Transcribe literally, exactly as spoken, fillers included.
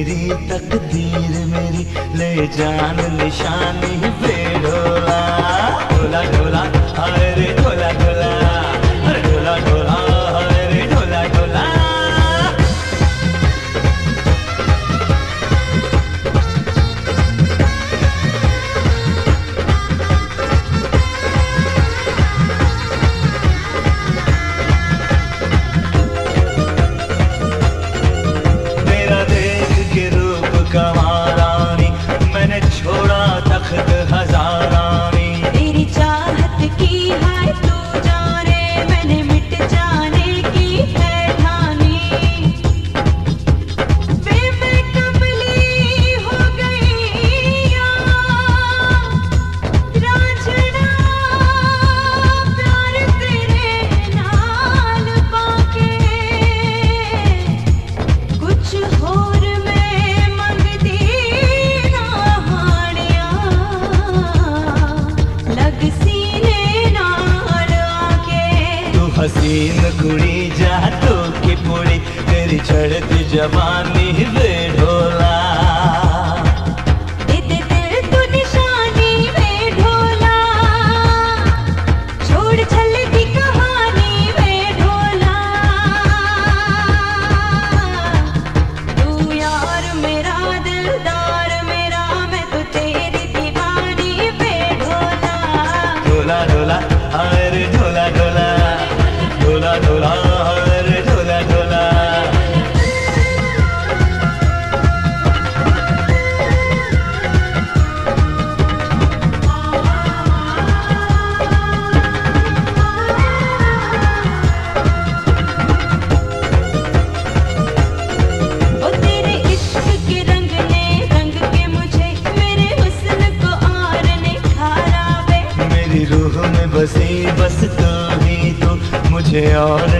तेरी तकदीर मेरी ले जान निशानी पे ढोला ढोला ढोला हाय रे ढोला ढोला अरे ढोला ढोला हाय रे ढोला ढोला। मेरा देख के रूप कमारानी मैंने छोड़ा तख्त हजारानी। तेरी चाहत की है तू जाने मैंने मिट जाने की है ठानी। वे मैं कमली हो गई रांझना प्यार तेरे नाल पाके कुछ होर मैं मंगदी ना हानिया लग सीने नाल आके। तू हसीन कुड़ी जा तो की पुड़ी तेरी चढ़ती जवानी वे ढोला इते दिल तू निशानी वे ढोला छोड़ छल्ले दी कहानी वे ढोला। तू यार मेरा दिलदार मेरा मैं तो तेरी दीवानी वे ढोला। ढोला ढोला हाय रे ढोला ढोला ढोला ढोला हाय रे ढोला ढोला। ओ तेरे इश्क के रंग ने रंग के मुझे मेरे हुस्न को और निखारा वे। मेरी रूह में बसी बस तू ही तू मुझे और